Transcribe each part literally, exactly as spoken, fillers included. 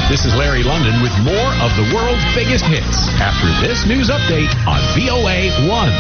This is Larry London with more of the world's biggest hits after this news update on V O A one.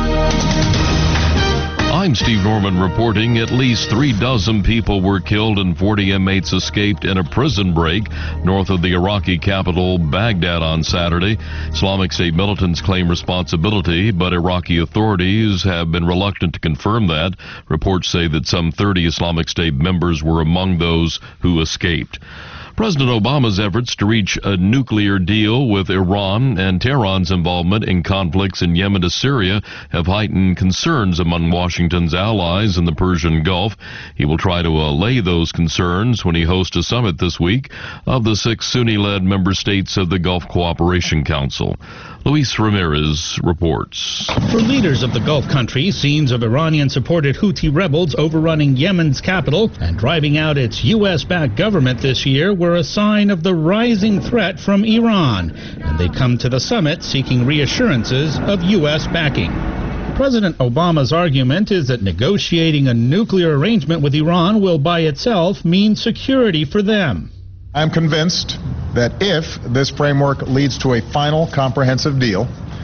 I'm Steve Norman reporting at least three dozen people were killed and forty inmates escaped in a prison break north of the Iraqi capital, Baghdad, on Saturday. Islamic State militants claim responsibility, but Iraqi authorities have been reluctant to confirm that. Reports say that some thirty Islamic State members were among those who escaped. President Obama's efforts to reach a nuclear deal with Iran and Tehran's involvement in conflicts in Yemen to Syria have heightened concerns among Washington's allies in the Persian Gulf. He will try to allay those concerns when he hosts a summit this week of the six Sunni-led member states of the Gulf Cooperation Council. Luis Ramirez reports. For leaders of the Gulf countries, scenes of Iranian-supported Houthi rebels overrunning Yemen's capital and driving out its U S-backed government this year were a sign of the rising threat from Iran, and they come to the summit seeking reassurances of U S backing. President Obama's argument is that negotiating a nuclear arrangement with Iran will by itself mean security for them. I'm convinced that if this framework leads to a final comprehensive deal,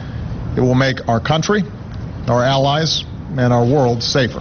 it will make our country, our allies, and our world safer.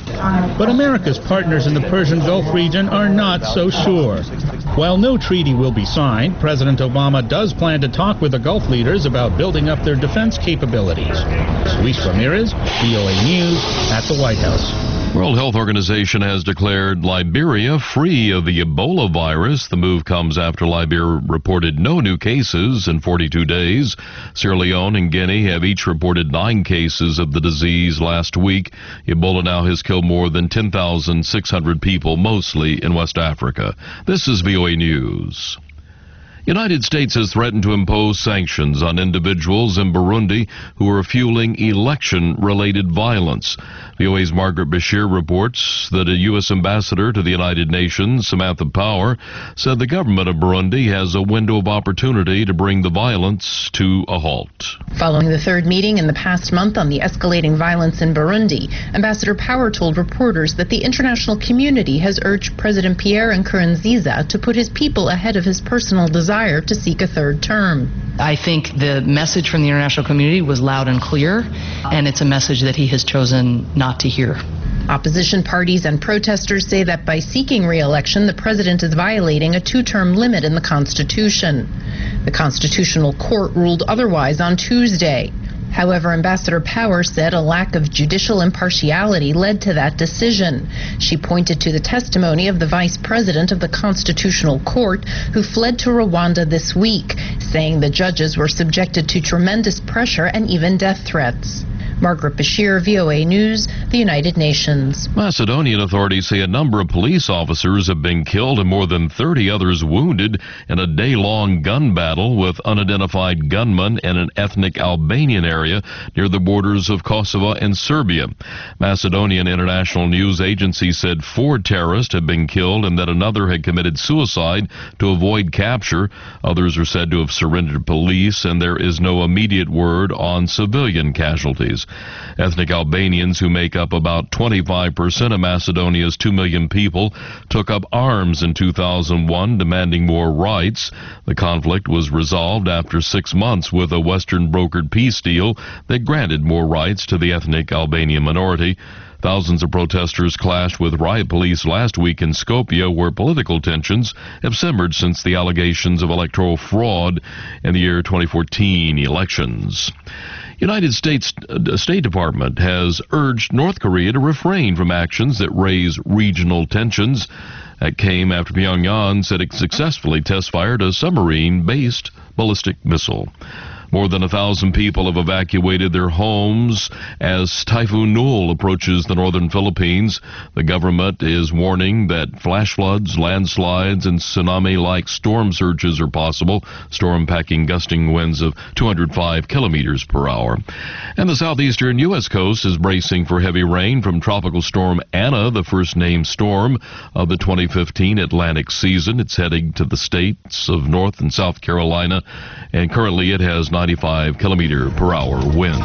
But America's partners in the Persian Gulf region are not so sure. While no treaty will be signed, President Obama does plan to talk with the Gulf leaders about building up their defense capabilities. Luis Ramirez, V O A News, at the White House. World Health Organization has declared Liberia free of the Ebola virus. The move comes after Liberia reported no new cases in forty-two days. Sierra Leone and Guinea have each reported nine cases of the disease last week. Ebola now has killed more than ten thousand six hundred people, mostly in West Africa. This is V O A News. United States has threatened to impose sanctions on individuals in Burundi who are fueling election-related violence. V O A's Margaret Bashir reports that a U S ambassador to the United Nations, Samantha Power, said the government of Burundi has a window of opportunity to bring the violence to a halt. Following the third meeting in the past month on the escalating violence in Burundi, Ambassador Power told reporters that the international community has urged President Pierre Nkurunziza to put his people ahead of his personal desire to seek a third term. I think the message from the international community was loud and clear, and it's a message that he has chosen not to hear. Opposition parties and protesters say that by seeking re-election, the president is violating a two-term limit in the Constitution. The Constitutional Court ruled otherwise on Tuesday. However, Ambassador Power said a lack of judicial impartiality led to that decision. She pointed to the testimony of the vice president of the Constitutional Court, who fled to Rwanda this week, saying the judges were subjected to tremendous pressure and even death threats. Margaret Bashir, V O A News, the United Nations. Macedonian authorities say a number of police officers have been killed and more than thirty others wounded in a day-long gun battle with unidentified gunmen in an ethnic Albanian area near the borders of Kosovo and Serbia. Macedonian International News Agency said four terrorists had been killed and that another had committed suicide to avoid capture. Others are said to have surrendered to police, and there is no immediate word on civilian casualties. Ethnic Albanians, who make up about twenty-five percent of Macedonia's two million people, took up arms in two thousand one, demanding more rights. The conflict was resolved after six months with a Western-brokered peace deal that granted more rights to the ethnic Albanian minority. Thousands of protesters clashed with riot police last week in Skopje, where political tensions have simmered since the allegations of electoral fraud in the year twenty fourteen elections. United States uh, State Department has urged North Korea to refrain from actions that raise regional tensions. That came after Pyongyang said it successfully test-fired a submarine-based ballistic missile. More than a thousand people have evacuated their homes as Typhoon Nul approaches the northern Philippines. The government is warning that flash floods, landslides, and tsunami-like storm surges are possible, storm packing gusting winds of two hundred five kilometers per hour. And the southeastern U S coast is bracing for heavy rain from Tropical Storm Anna, the first named storm of the twenty fifteen Atlantic season. It's heading to the states of North and South Carolina, and currently it has ninety-five kilometer per hour winds.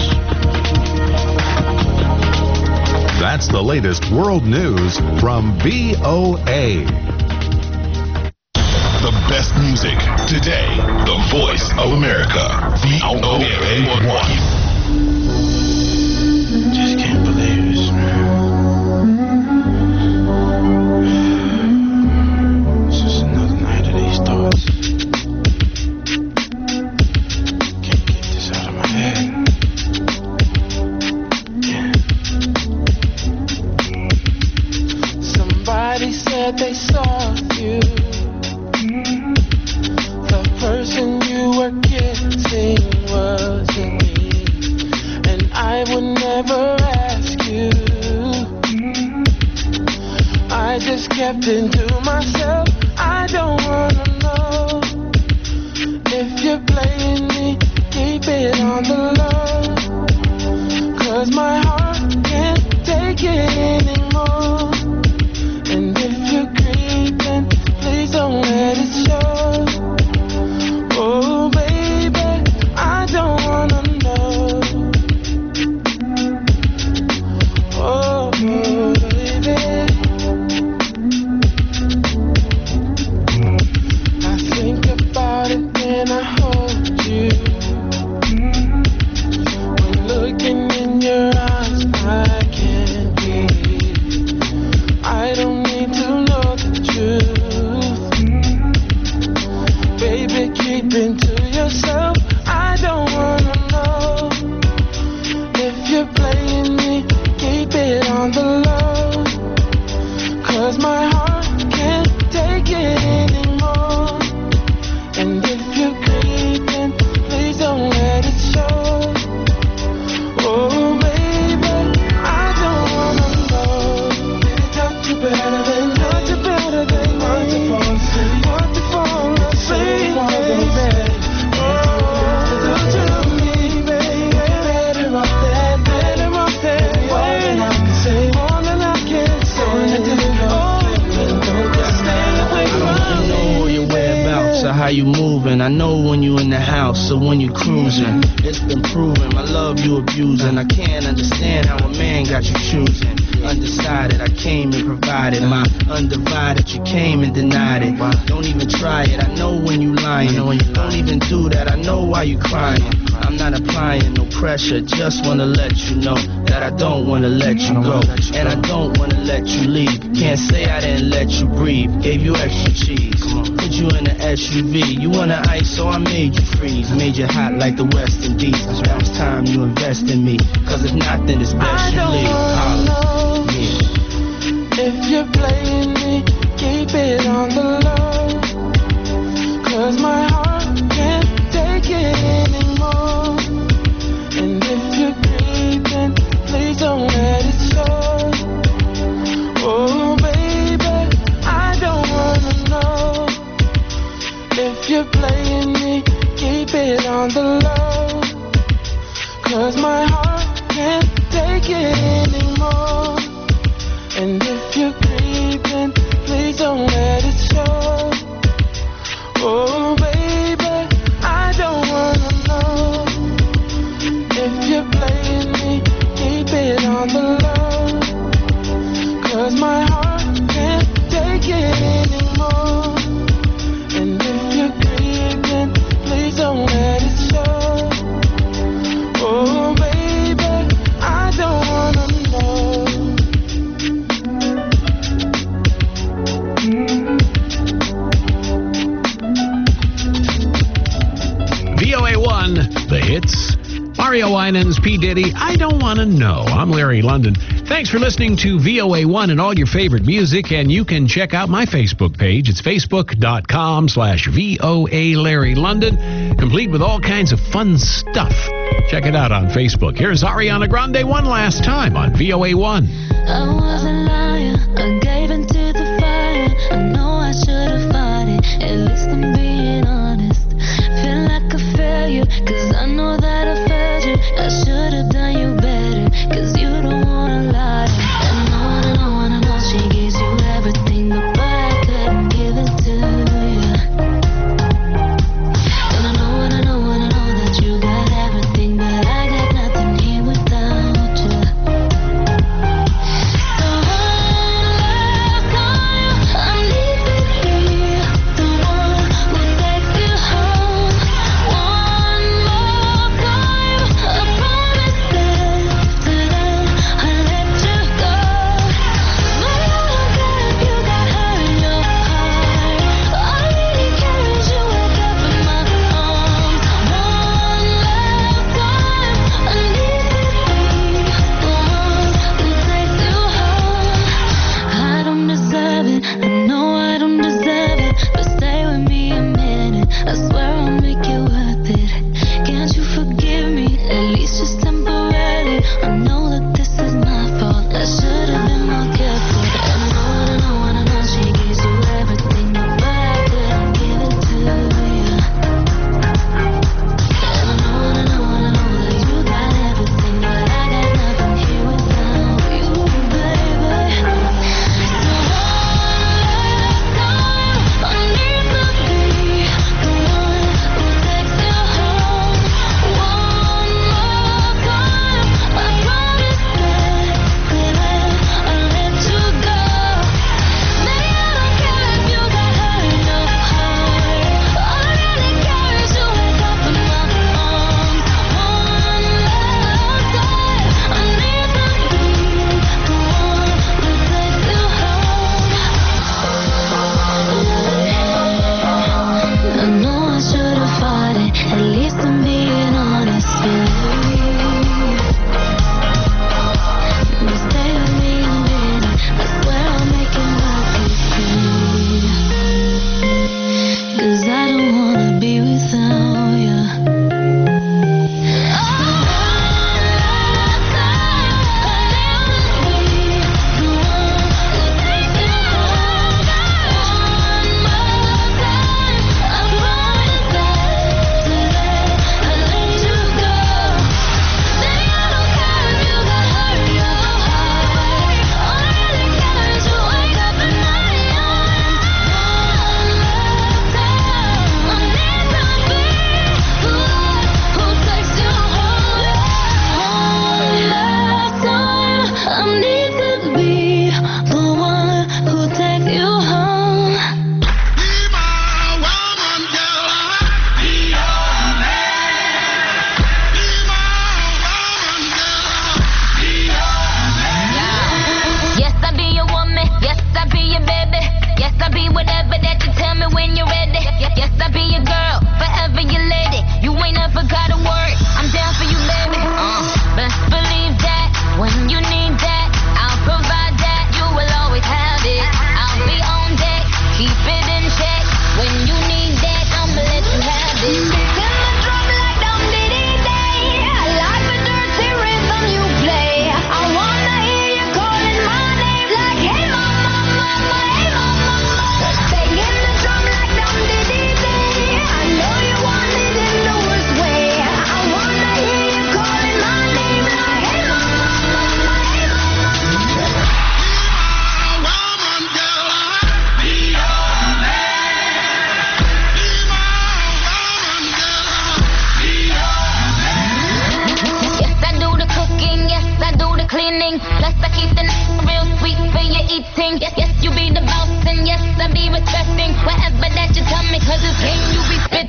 That's the latest world news from V O A. The best music. Today, the voice of America. V O A one. Just can't believe this, man. It's just another night of these thoughts. Can't get this out of my head. Yeah. Somebody said they saw you. The person you were kissing wasn't me. And I would never ask you. I just kept it to myself. I don't wanna know if you're playing me. Keep it on the low, 'cause my heart can't take it anymore. And if you're creeping, please don't let it show. Oh baby, I don't wanna know. Oh, baby, I think about it when I hold you. When looking in your eyes, I can't breathe. I don't need to know the truth. Baby, keep it to yourself. I don't wanna know if you're playing me. Keep it on the low, 'cause my heart can't take it anymore. And if you're creeping, please don't let it show. Oh baby, I don't wanna know. Did it touch you better than, touch you better than want to fall asleep, want to fall asleep, baby. Oh, do to me, baby. Better off that, better off that way. Say more than I can say. Oh, just stay away from me. I know your whereabouts or how you moving. I know when you in the house or when you cruising. It's been proven my love you abusing. I can't understand how a man got you choosing. Undecided, I came and provided my undivided. You came and denied it. Don't even try it. I know when you lying. Don't even do that. I know why you crying. I'm not applying no pressure. Just wanna let you know that I don't wanna let you go, and I don't wanna let you leave. Can't say I didn't let you breathe. Gave you extra cheese. Put you in an S U V. You wanna ice, so I made you freeze. Made you hot like the West Indies. Now it's time you invest in me. 'Cause if not, then it's best you leave. Know if you're playing me, keep it on the low, 'cause my heart can't take it anymore. And if you're creeping, please don't let it show. Oh baby, I don't wanna know if you're playing me, keep it on the low, 'cause my heart can't take it anymore. And if you're creeping, please don't let it show. Oh baby, I don't wanna know if you're playing me, keep it on the low, 'cause my heart can't take it anymore. And if you're creeping, please don't let it show. Oh baby, I don't wanna know. V O A one, the hits. Mario Winans, P. Diddy, I Don't Want to Know. I'm Larry London. Thanks for listening to V O A one and all your favorite music, and you can check out my Facebook page. It's facebook.com slash VOA Larry London, complete with all kinds of fun stuff. Check it out on Facebook. Here's Ariana Grande one last time on V O A one. I was a liar, I gave into the fire. I know I should have fought it, at least I'm being honest. Feel like a failure, 'cause I know that I failed you. I should have done you better, 'cause you don't wanna lie. I know, I know, I know she gives you everything, but boy, I couldn't give it to you. And I know, and I know, and I know that you got everything, but I got nothing here without you. So hold on,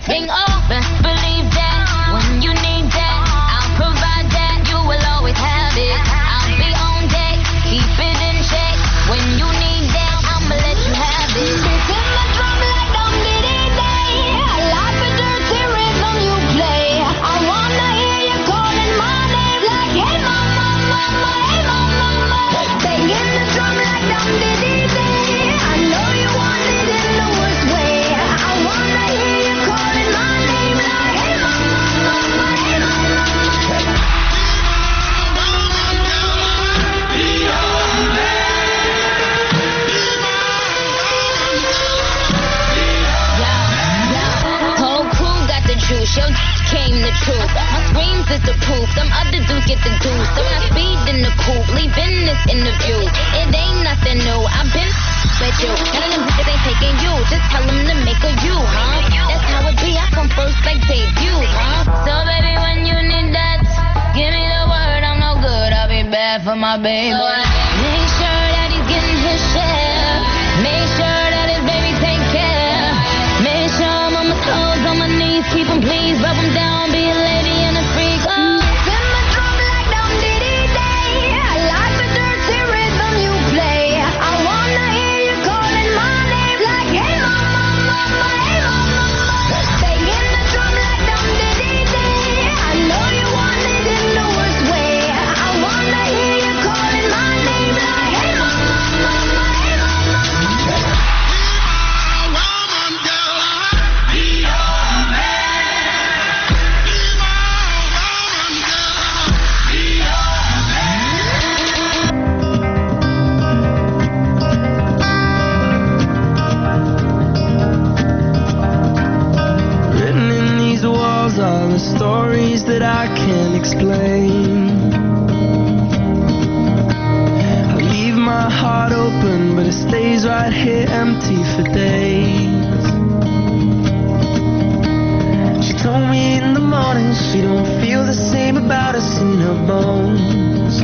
everything. Oh, best believe that when you need that, I'll provide that. You will always have it. I'll be on deck, keep it in check. When you need that, I'ma let you have it. Beat in the drum like Dum Diddy Day. I like the dirty rhythm you play. I wanna hear you calling my name like, hey mama, mama, hey mama, mama. Banging the drum like Dum Diddy Day. I know you want it in the worst way. I wanna hear you calling my name like, hey mama, mama, hey mama, mama. Whole crew got the juice, yo came the truth. My screams is the proof, them other dudes get the deuce. So I speed in the coupe, leaving this interview. It ain't nothing new, I've been with you. None of them bitches ain't taking you, just tell them to make a you, huh? That's how it be, I come first like debut, huh? So baby, when you need that, give me the word, I'm no good, I'll be bad for my baby. Make sure that he's getting his share. Make sure that his baby take care. Make sure I'm on my toes, on my knees, keep him please, rub him down, be a lady and a freak. Oh. Send my drum like Dum Diddy Day. I like the dirty rhythm you play. I wanna hear you calling my name like, hey mama, mama, hey mama, mama. Banging the drum like Dum Diddy Day. I know you want it in the worst way. I wanna hear you calling my name like, hey mama, mama, hey mama, mama. Written in these walls are the stories that I can't explain. I leave my heart open, but it stays right here empty for days. She told me in the morning she don't feel the same about us in her bones.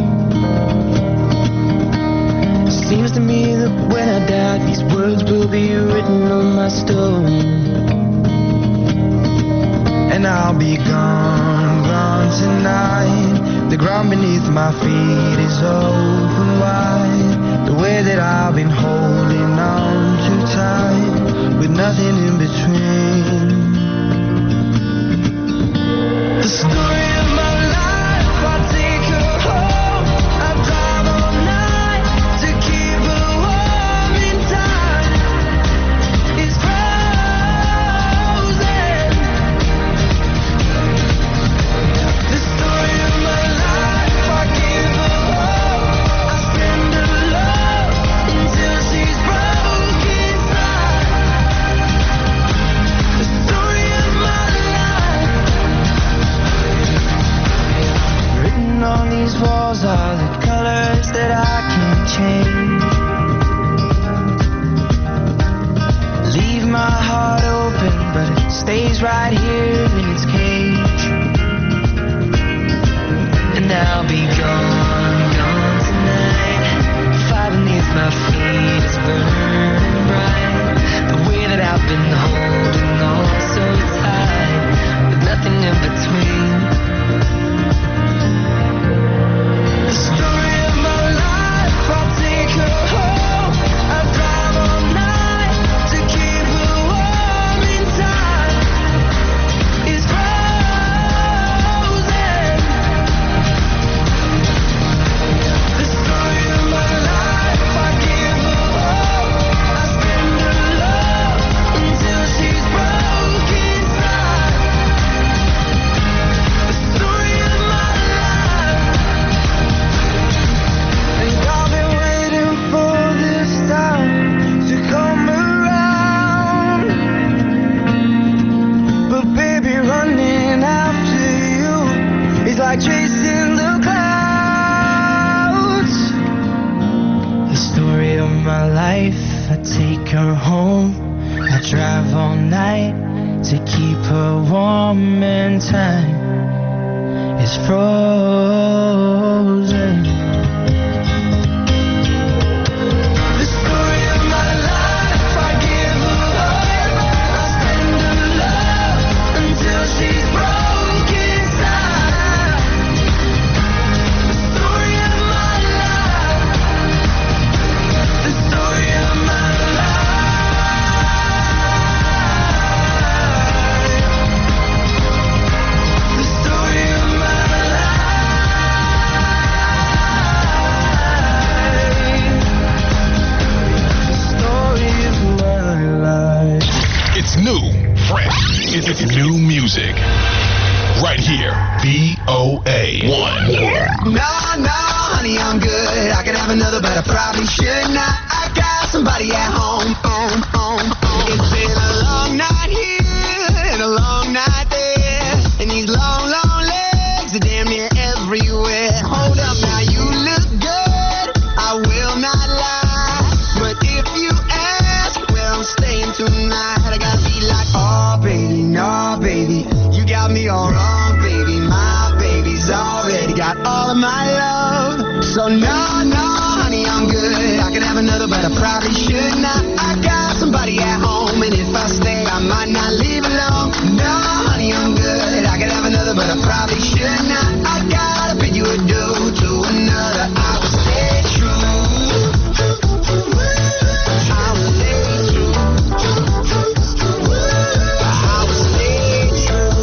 Seems to me that when I die, these words will be written on my stone. And I'll be gone, gone tonight. The ground beneath my feet is open wide. The way that I've been holding on too tight, with nothing in between. The story of my life, I take her home. I drive all night to keep her warm in time. It's frozen. The story of my life, I give her hope. I send her love until she's broke inside. The story of my life. Written on these walls are the colors that I can't change. Leave my heart open, but it stays right here in its cage. And I'll be gone, gone tonight. The fire beneath my feet is burning bright. The way that I've been holding on so tight, with nothing in between. The story of my life, I'll take her home. I drive all night to keep her warm in time. It's frozen. The story of my life, I give her hope. I send her love until she's broke inside. The story of my life. And I've been waiting for this time to come around. But baby, running after you is like chasing the clouds. The story of my life, I take her home. I drive all night to keep her warm in time. It's frozen. The story of my life, I give her hope. I send her love fresh. It's new music. Right here, V O A one. No, no, honey, I'm good. I could have another, but I probably should not. I got somebody at home, home, home, home. It's been a long night here and a long night there, and these long, long legs are damn near everywhere. Hold up, now you look good. I will not lie, but if you ask where I'm staying tonight, I gotta be like, oh baby, no baby, you got me all wrong, baby. My baby's already got all of my love. So no, no, honey, I'm good. I could have another, but I probably should not. I got somebody at home, and if I stay, I might not leave alone. No, honey, I'm good. I could have another, but I probably should not. I gotta bid you adieu to another. I will stay true. I will stay true. I will stay true.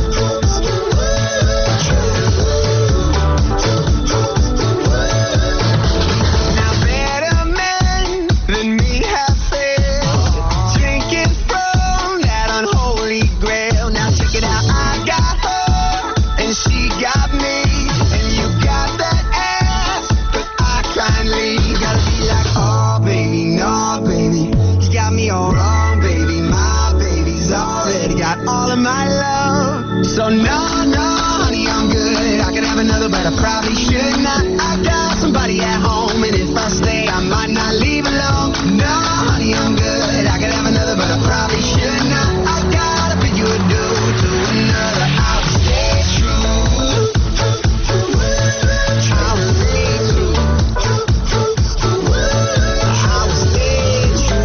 Now better men than me have failed, drinking from that unholy grail. Now check it out, I got her and she got me, and you got that ass, but I kindly gotta be like, oh baby, no baby, you got me all wrong, baby. My baby's already got all of my love. So no, no, honey, I'm good. I could have another, but I probably should not. I got somebody at home, and if I stay, I might not leave alone. No, honey, I'm good. I could have another, but I probably should not. I gotta bid you adieu to another. I will stay true. I will stay true. I will stay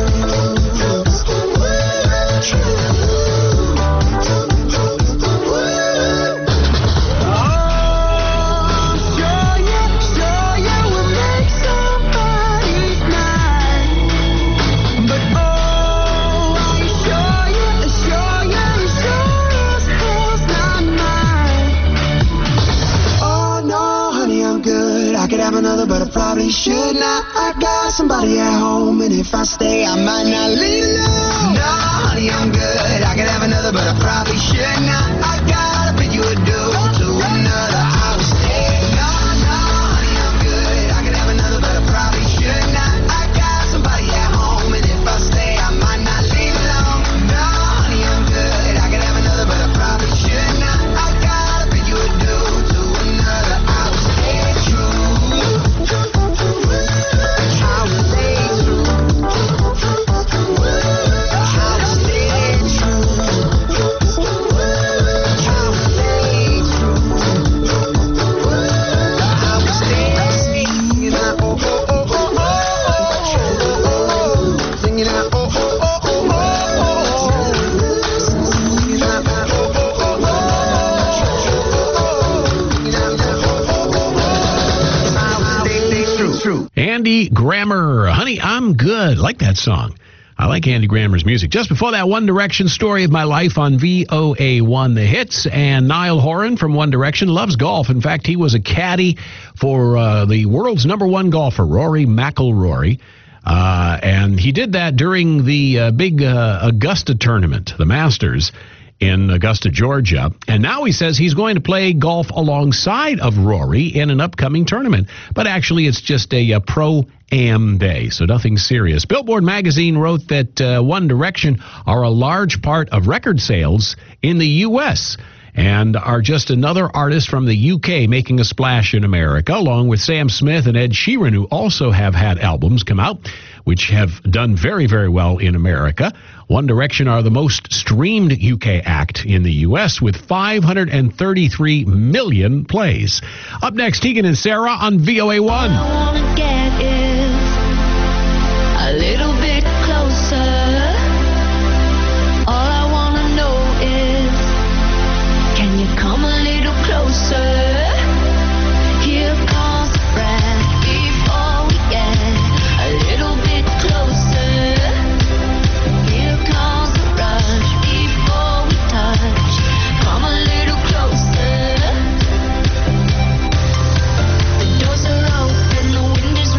Oh, sure, yeah, sure, yeah, we'll make somebody's night. But oh, are you sure, yeah, sure, yeah, you sure as hell's not mine. Oh no, honey, I'm good. I could have another, but I probably should not. I got somebody at home, and if I stay, I might not leave alone. No, honey, I'm good. I could have another, but I probably should not. I gotta bid you adieu to another. I will stay. No, no, honey, I'm good. I could have another, but I probably should not. I got somebody at home, and if I stay, I might not leave alone. No, honey, I'm good. I could have another, but I probably should not. I gotta bid you adieu to another. I will stay true. I will stay true. I will stay true. I will stay true. I will stay singing out, oh, oh, oh, oh, oh, oh, oh, singing out, oh, oh, oh, oh, oh, oh, singing out, oh, oh, oh, oh, oh, singing out, oh, oh, oh, oh, I will stay true, true. Andy Grammer, Honey, I'm Good. Like that song. I like Andy Grammer's music. Just before that, One Direction, Story of My Life on V O A one, The Hits. And Niall Horan from One Direction loves golf. In fact, he was a caddy for uh, the world's number one golfer, Rory McIlroy. Uh, and he did that during the uh, big uh, Augusta tournament, the Masters, in Augusta, Georgia. And now he says he's going to play golf alongside of Rory in an upcoming tournament. But actually, it's just a, a pro-am day, so nothing serious. Billboard magazine wrote that uh, One Direction are a large part of record sales in the U S and are just another artist from the U K making a splash in America, along with Sam Smith and Ed Sheeran, who also have had albums come out which have done very, very well in America. One Direction are the most streamed U K act in the U S with five hundred thirty-three million plays. Up next, Tegan and Sarah on V O A one. All I wanna get is a little bit closer. All I wanna know is, can you come a little closer? Here comes the breath before we get a little bit closer. Here comes the rush before we touch. Come a little closer. The doors are open, the wind is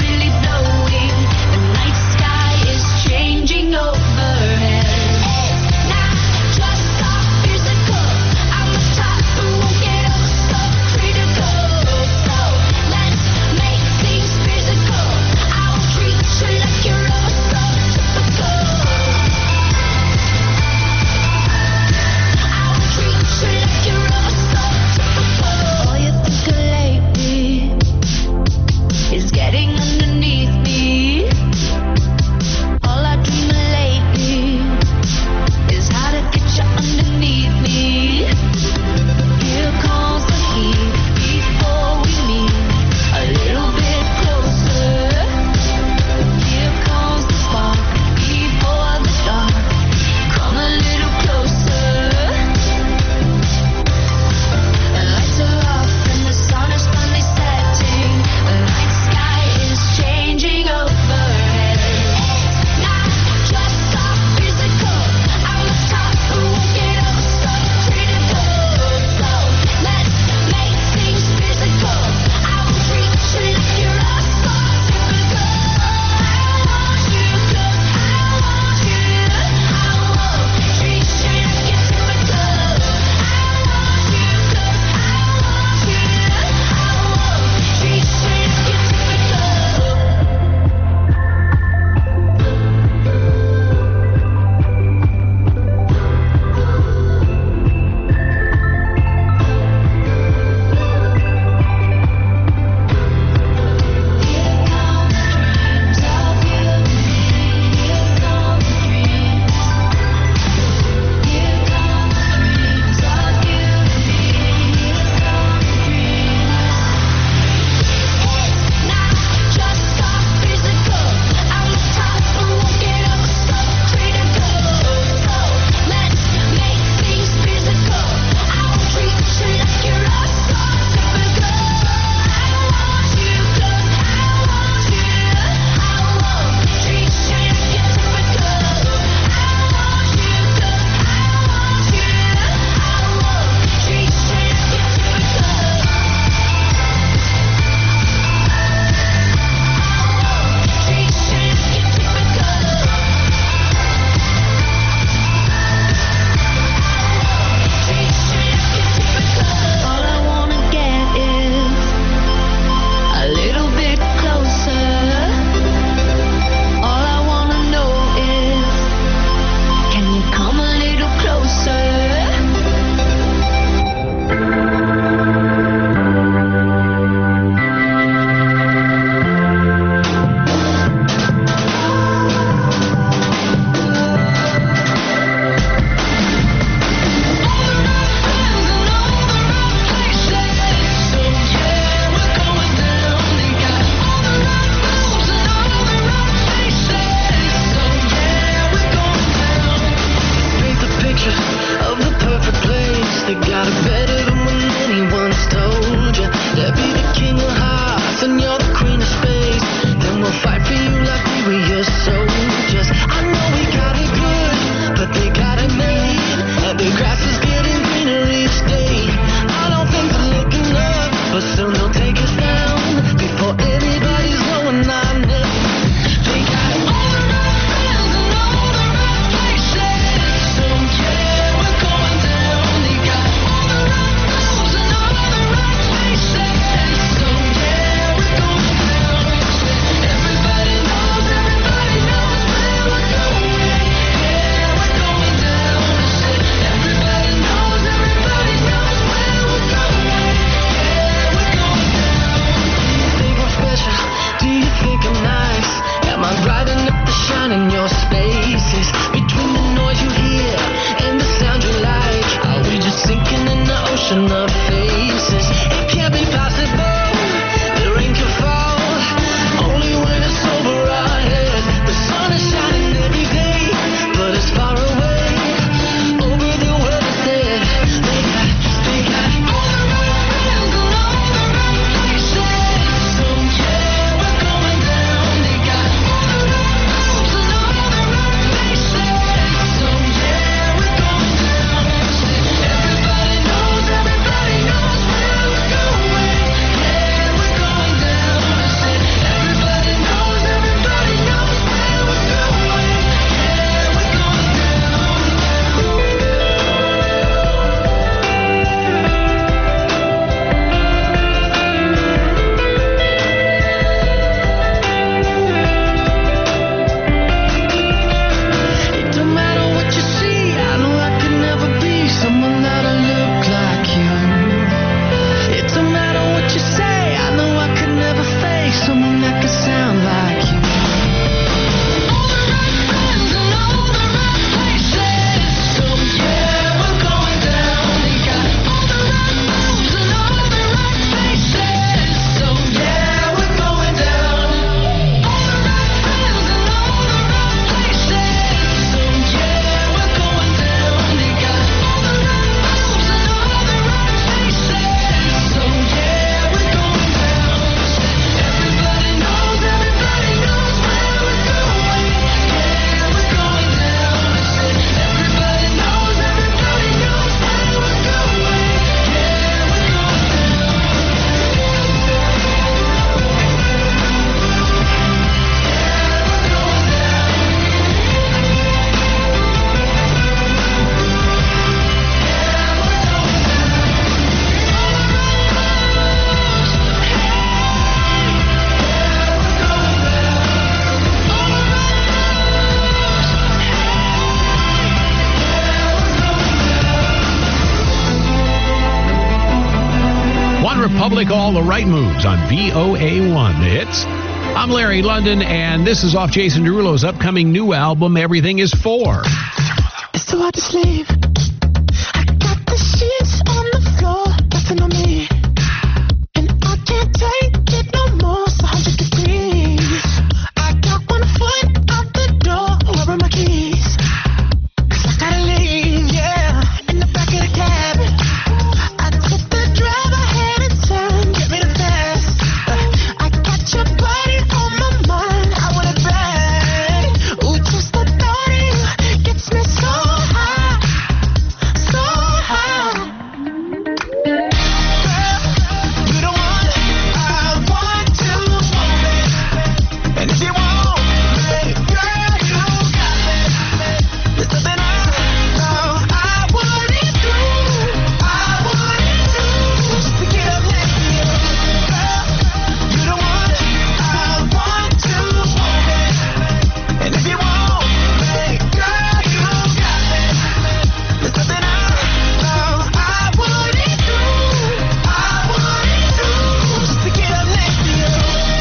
Republic, all the right moves on V O A one, the hits. I'm Larry London, and this is off Jason Derulo's upcoming new album, Everything Is Four. It's too hard to sleep. I got the sheets on the floor, nothing on me. And I can't take it no more, it's one hundred degrees. I got one foot out the door, where are my keys? 'Cause I gotta leave, yeah, in the back of the cab. I took the drive ahead and turn, get me the fast. I got your body on my mind, I want it bad. Ooh, just the thought of you gets me so high, so high. Girl, you the one I want to hold it. And if you want me, girl, you got it. There's something I know I wouldn't do, I wouldn't do, just to get up next to you. Girl, you the one I want to hold it. And if you want me, girl, you got it. There's something I know I wouldn't do, I wouldn't do, just to get up next to you.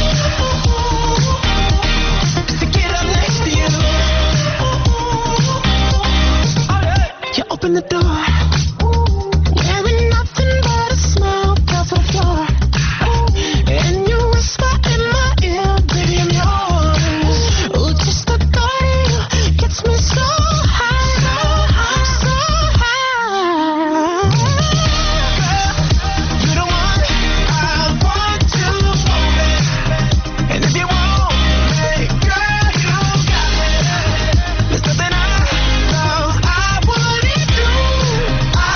Just to get up next to you. Oh yeah. You open the door, wearing nothing but a smile, fell to the floor. And you whisper in my ear, baby, I'm yours. Ooh, just the thought of you gets me so high, so high, so high. Girl, you the one I want to hold it. And if you want me, girl, you got it. There's something I know I wouldn't do, I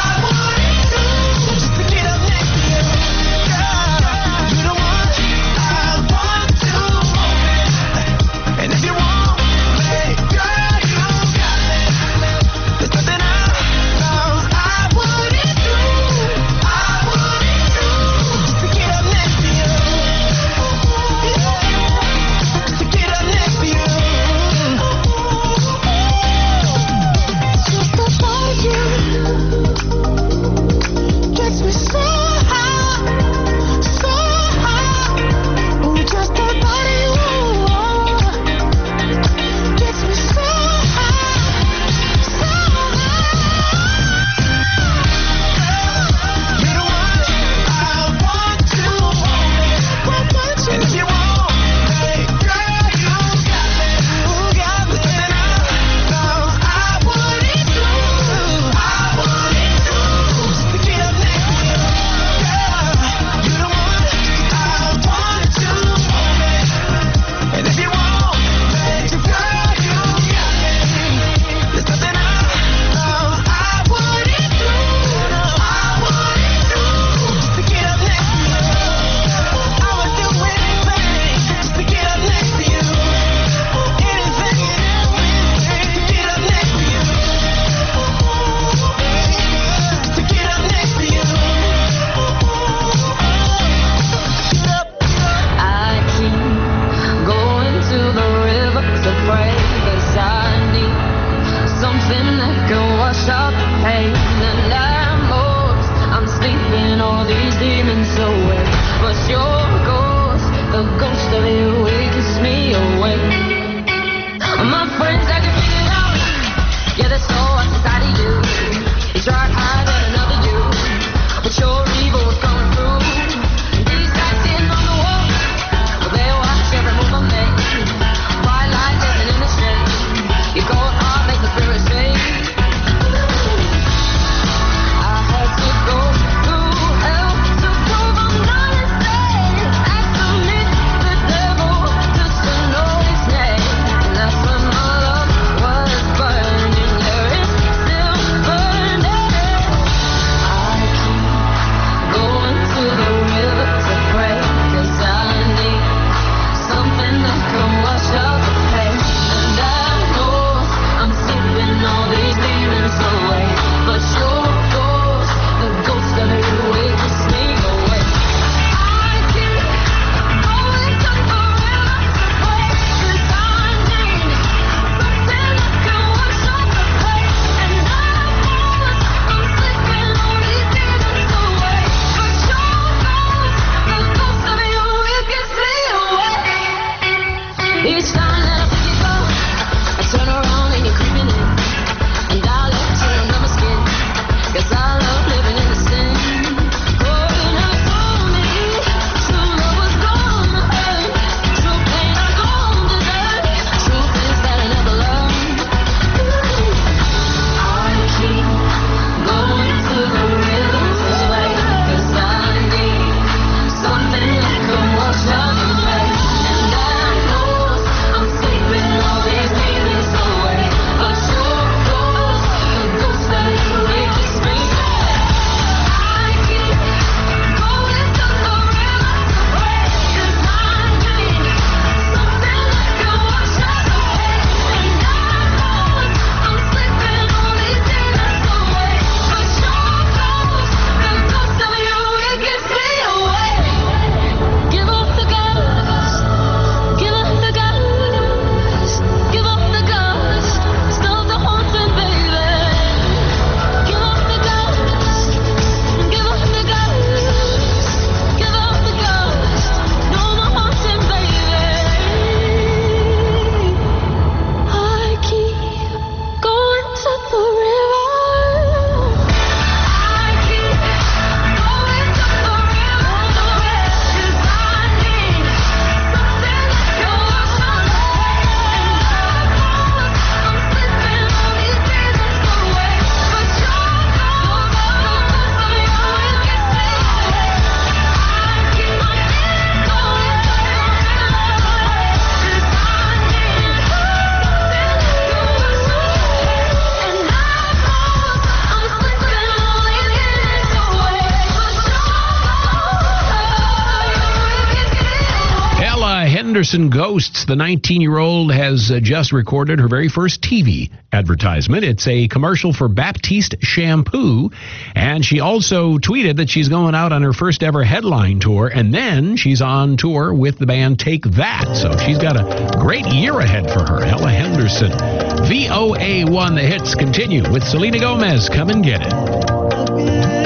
Henderson ghosts. The nineteen-year-old has uh, just recorded her very first T V advertisement. It's a commercial for Baptiste Shampoo, and she also tweeted that she's going out on her first ever headline tour, and then she's on tour with the band Take That. So she's got a great year ahead for her. Ella Henderson. V O A one, the hits continue with Selena Gomez. Come and get it.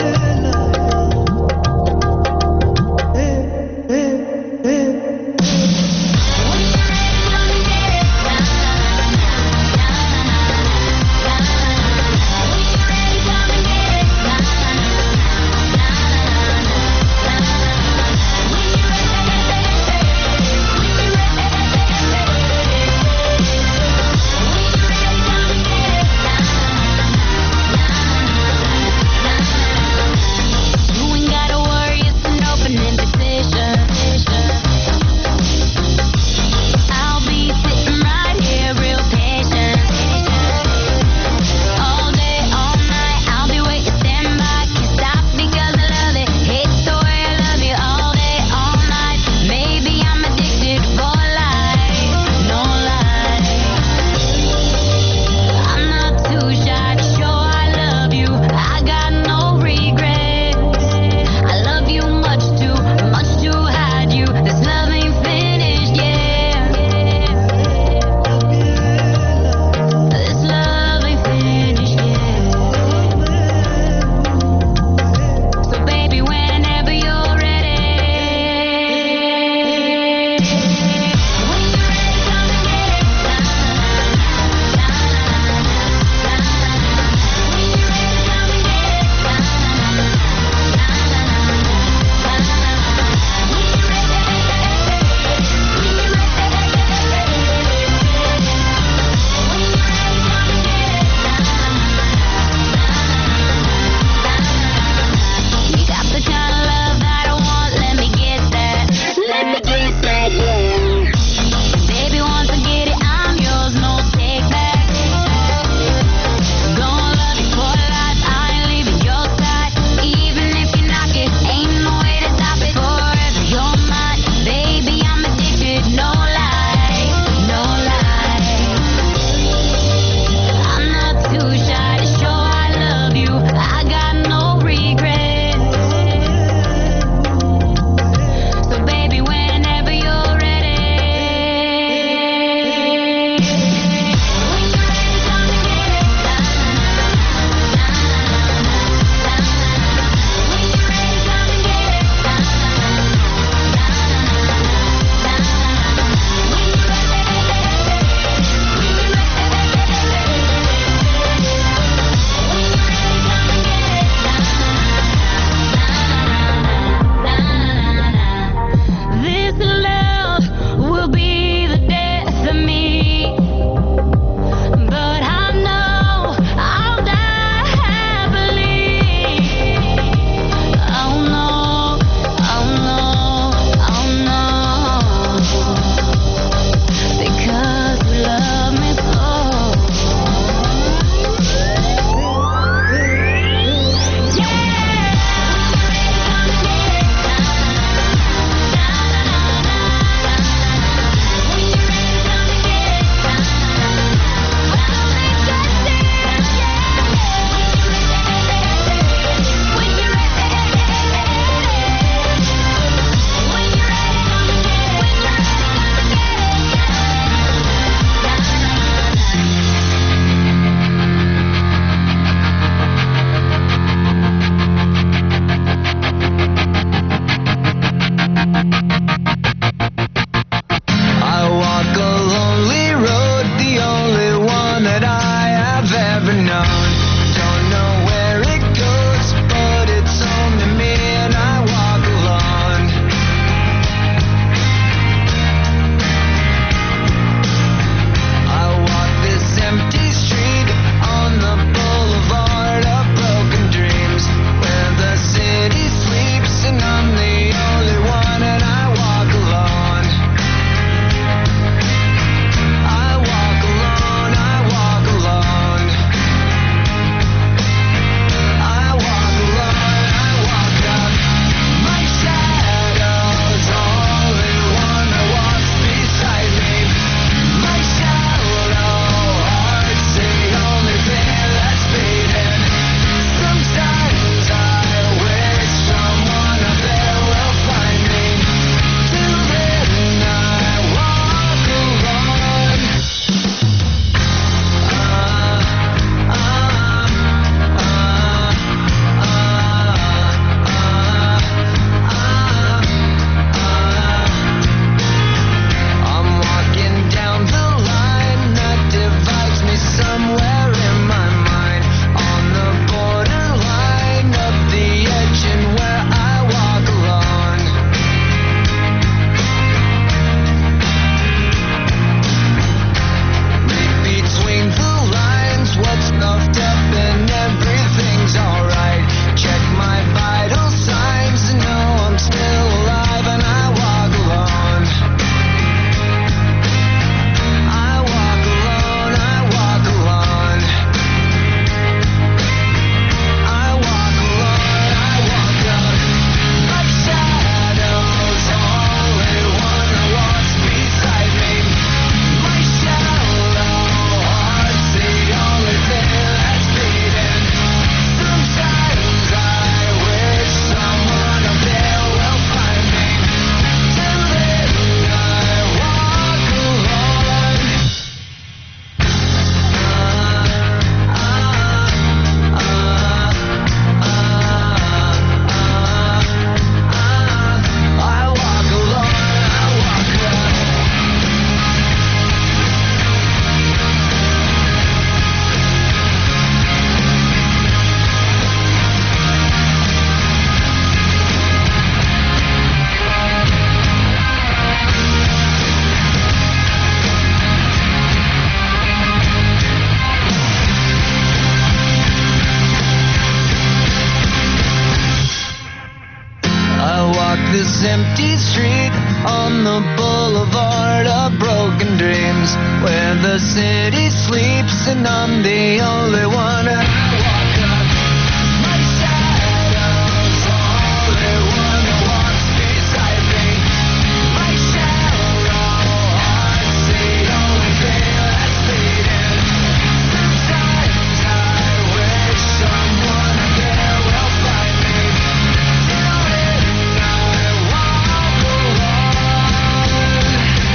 empty street on the boulevard of broken dreams, where the city sleeps and I'm the only one. I walk up, my shadow's the only one who walks beside me. My shallow heart's the only thing that's beating. Sometimes I wish someone there will find me. Till then I walk alone.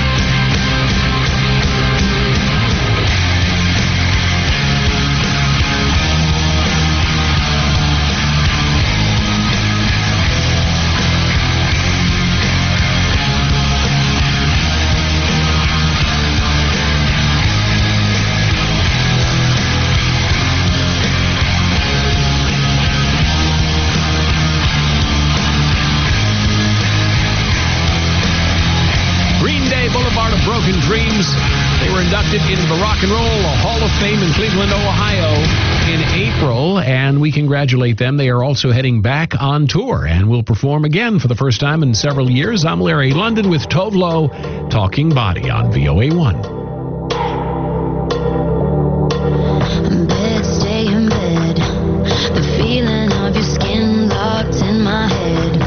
Green Day, Boulevard of Broken Dreams. They were inducted into the Rock and Roll Hall of Fame in Cleveland, Ohio in April, and we congratulate them. They are also heading back on tour and will perform again for the first time in several years. I'm Larry London with Tove Lo, Talking Body on V O A one. Bed, stay in bed. The feeling of your skin locked in my head.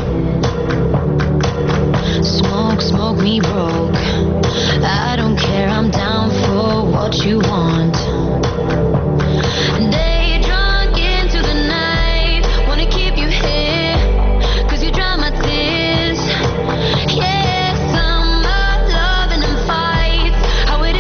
Smoke, smoke me broke. I don't care, I'm down for what you want. Day drunk into the night. Wanna keep you here, cause you dry my tears. Yeah, summer loving and fights. How we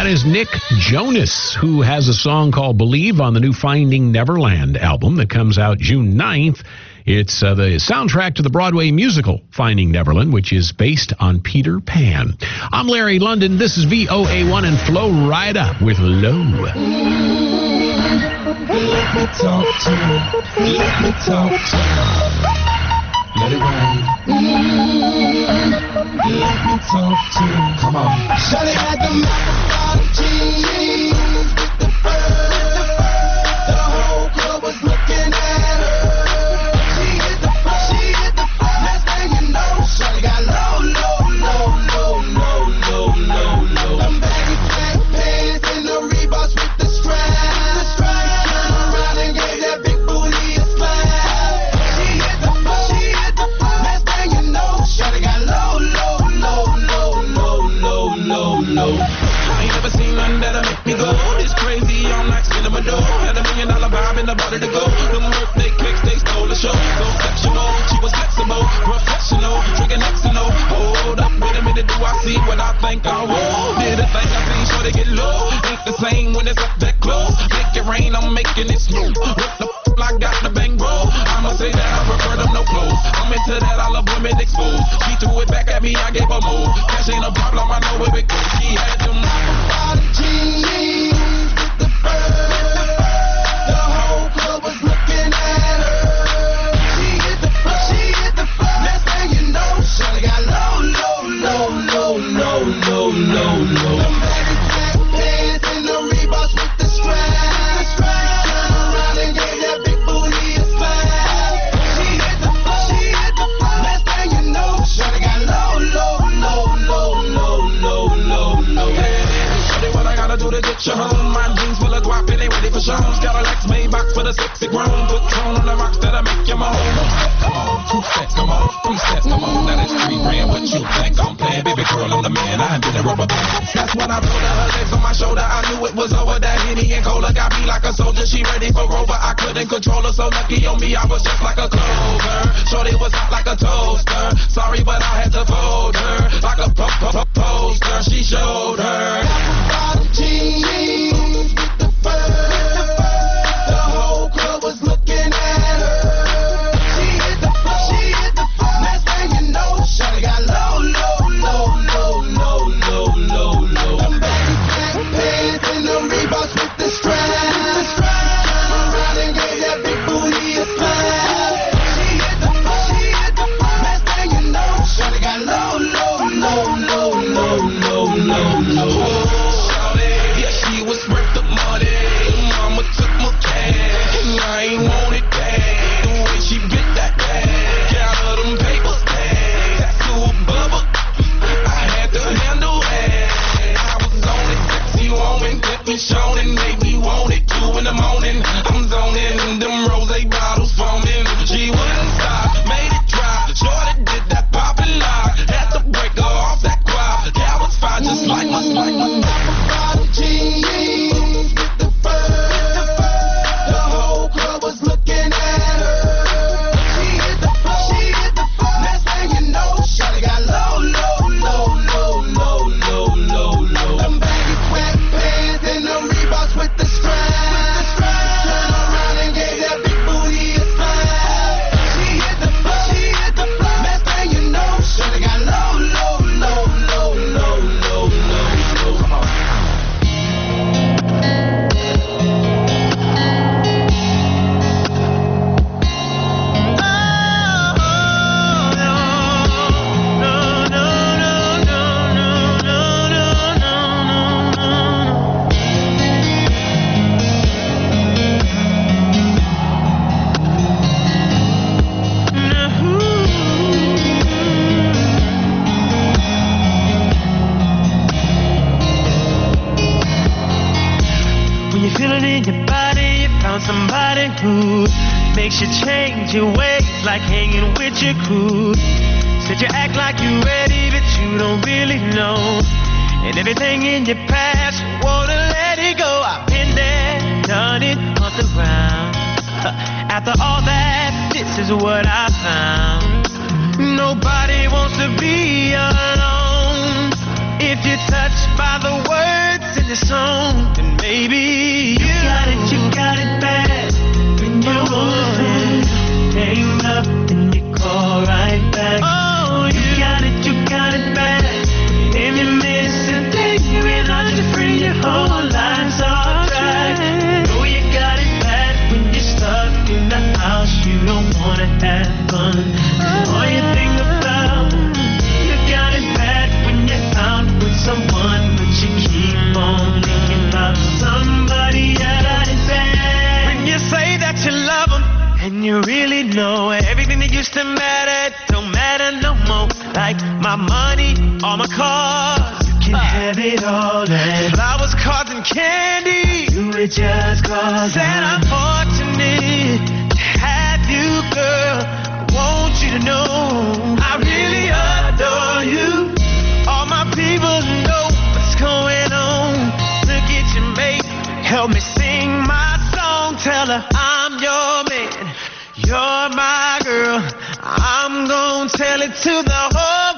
is Nick Jonas, who has a song called Believe on the new Finding Neverland album that comes out June ninth. It's uh, the soundtrack to the Broadway musical Finding Neverland, which is based on Peter Pan. I'm Larry London. This is V O A one and Flo Rida with Low. Let me talk to you. Let me talk to you. Let it rain. Let me talk to you. Come on. Shawty had the mouth jeans with the fur. The whole club was looking at her. She hit the floor. She hit the floor. Next thing you know, shawty got low, low, low, low, low, low, low, low. Them baggy black pants and the Reeboks with the strap. The strap. Turn around and gave that big booty a slap. She hit the floor. She hit the floor. Next thing you know, shawty got low, low, low, low, low, low, low, low. I ain't never seen nothing that'll make me go. It's crazy, I'm like spinning my dough. Had a million dollar vibe in the body to go. Them birthday cakes, they stole the show. So sexual, she was flexible, professional, drinking X and O. Hold up, wait a minute, do I see what I think I will? Did a thing I seen, sure they get low. Ain't the same when it's up that close. Make it rain, I'm making it smooth. What the f***, I got the bang bro. I'ma say that I prefer them no clothes. I'm into that, I love women exposed. She threw it back at me, I gave her move. Cash ain't a problem, I know it big. She had them jeans with the fur. The whole club was looking at her. She hit the floor. She hit the floor. Next thing you know, shawty got low, low, low, low, low, low, low, low. Them baggy black pants and the Reeboks with the strap. The strap. Turn around and gave that big booty a slap. She hit the floor. She hit the floor. Next thing you know, shawty got low, low, low, low, low, low, low, low. Shawty, what I gotta do to get you home? My jeans full of guap and they ready for shows. Got a Lex Maybach for the sexy grown. Put tone on the rocks that'll make you moan. Come on, two steps, come on, three steps, come on. Now that's three grand. What you think I'm playing? Baby girl, I'm the man. I did a rubber band. That's when I told her her legs on my shoulder. I knew it was over. That Henny and Cola got me like a soldier. She ready for Rover. I couldn't control her. So lucky on me, I was just like a clover. Shorty was hot like a toaster. Sorry, but I had to fold her like a po- po- po- poster. She showed her. Jeans with the fur. The whole club was looking at her. She hit the floor. She hit the floor. Next thing you know, shawty got low, low, low, low, low, low, low, low. Them baggy black pants and the Reeboks with the strap. The strap. Turn around and gave that big booty a slap. She hit the floor. She hit the floor. Next thing you know, shawty got low, low, low, low, low, low, low, low. Mama took my cash, and I ain't want it bad. The way she bit that ass, got her them paper stacks. That's to a bubble, I had to handle that. I was on it, sexy woman, kept me shown and made me want it. Two in the morning, I'm zoning, them rose bottles foaming. She wouldn't stop, made it drop. Shorty did that pop and lock, had to break her off that quad. That was fine, just like my, like my jeans with the fur. The whole club was looking at her. She hit the floor. She hit the floor. Next thing you know, shawty got low, low, low, low, low, low, low, low. Them baggy black pants and the Reeboks with the strap. The strap. Turn around and gave that big booty a slap. She hit the floor. She hit the floor. Next thing you know, shawty got low, low, low, low, low, low, low. Come on. Somebody who makes you change your ways, like hanging with your crew. Said you act like you ready, but you don't really know. And everything in your past, you wanna let it go. I've been there, done it on the ground. After all that, this is what I found. Nobody wants to be alone. If you're touched by the words in the want, like my money, all my cars. You can uh, have it all, and flowers, cards, and candy. You would just cause said I'm fortunate to have you, girl. I want you to know I really adore you. All my people know what's going on. Look at your mate, help me sing my song. Tell her I'm your man, you're my girl. I'm gonna tell it to the